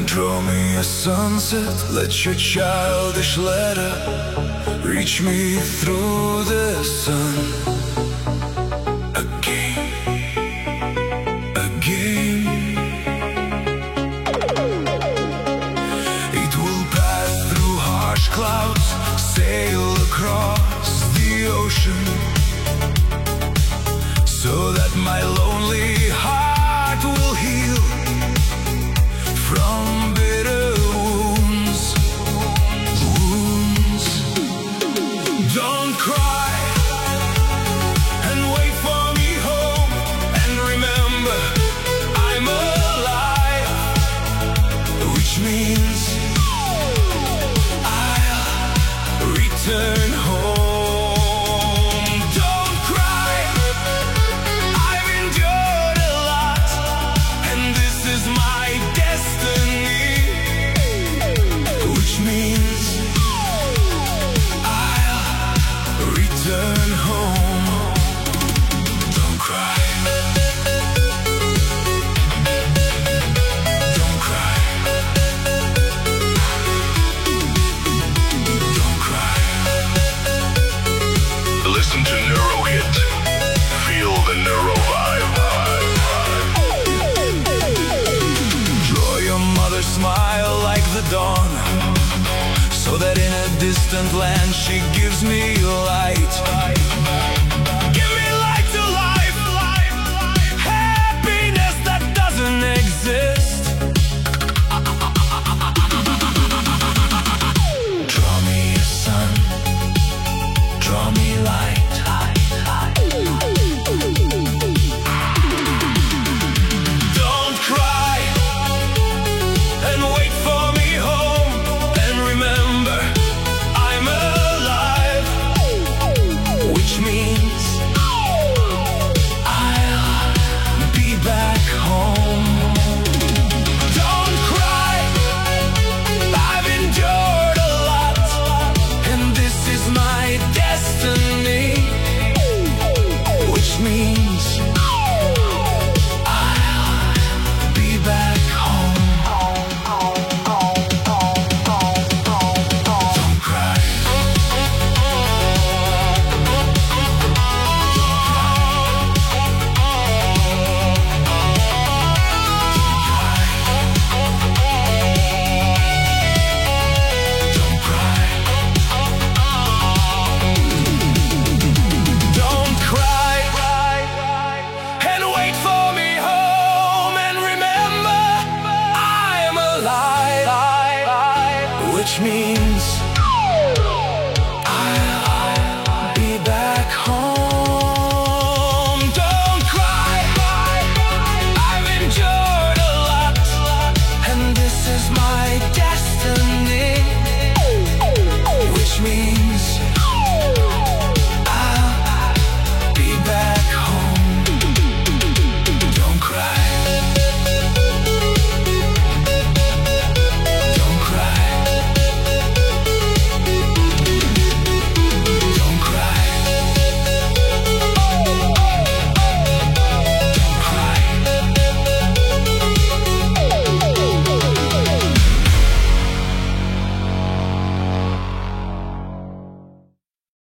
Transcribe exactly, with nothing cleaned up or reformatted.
Draw me a sunset, let your childish letter reach me through the sun. Again, again. It will pass through harsh clouds, sail across the ocean, so that my lonely heart will heal from bitter wounds, wounds. Don't cry and wait for me home, and remember I'm alive, which means I'll return home. Don't cry, I've endured a lot, and this is my destiny, which means I'll return home. Don't cry, don't cry, don't cry. Listen to Neurohit. Feel the Neuro vibe. Draw your mother's smile like the dawn, so that in a distant land she gives me light. Give me light to life, happiness that doesn't exist. Draw me a sun, draw me light. Don't cry and wait for me home, and remember I'm alive, which means I'll be back home. Don't cry, I've endured a lot, and this is my destiny, which means I'll be back home. Don't cry. Don't cry. Don't cry and wait for me home, and remember I am alive, which means